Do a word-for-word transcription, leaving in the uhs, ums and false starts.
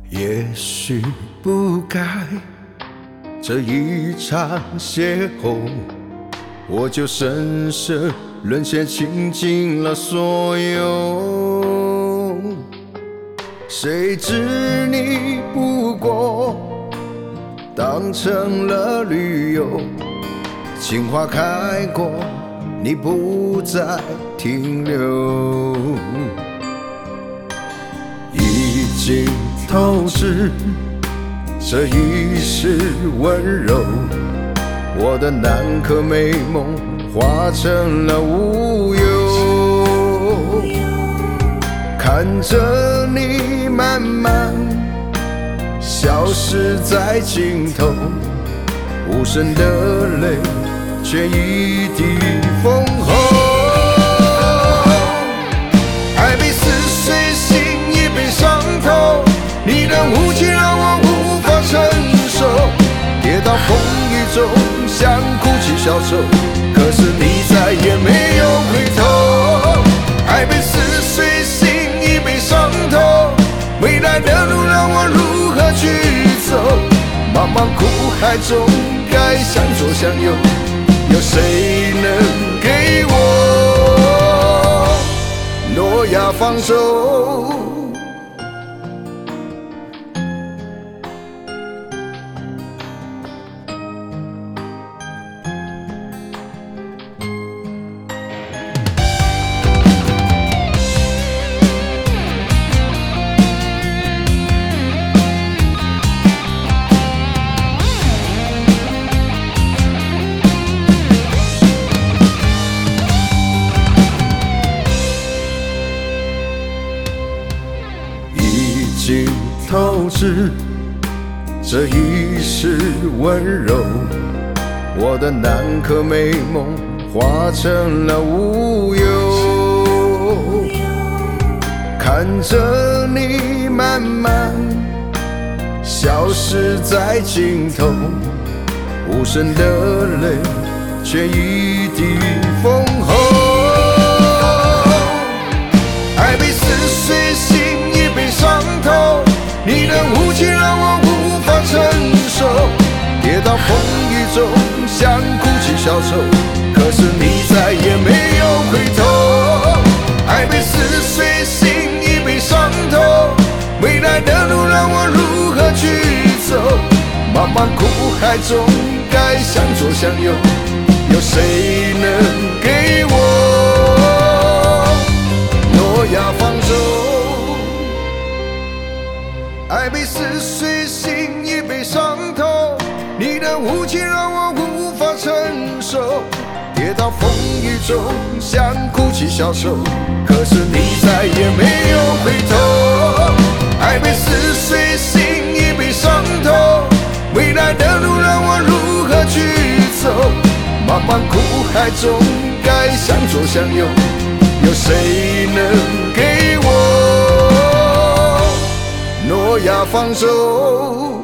也许不该这一场邂逅，我就深深沦陷，倾尽了所有。谁知你不过当成了旅游，情花开过，你不再停留，已经透支这一世温柔，我的南柯美梦化成了乌有，看着你慢慢消失在尽头，无声的泪却一滴封喉。爱被撕碎，心已被伤透，你的无情让我无法承受，跌到风雨中想哭泣消愁，可是你再也没有回头。爱被撕碎，心已被伤透，未来的路让我如何去走？茫茫苦海中该向左向右，有谁能给我诺亚方舟？已经透支这一世温柔，我的南柯美梦化成了乌有，看着你慢慢消失在尽头，无声的泪却一滴封喉。爱被撕碎，心已被伤透，你的无情让我无法承受，跌到风雨中想哭泣消愁，可是你再也没有回头。爱被撕碎，心已被伤透，未来的路让我如何去走？茫茫苦海中该向左向右，有谁能给我诺亚方舟？爱被撕碎，心已被伤透，你的无情让我无法承受，跌到风雨中想哭泣消愁，可是你再也没有回头。爱被撕碎，心已被伤透，未来的路让我如何去走？茫茫苦海中该向左向右，有谁能给我诺亚方舟？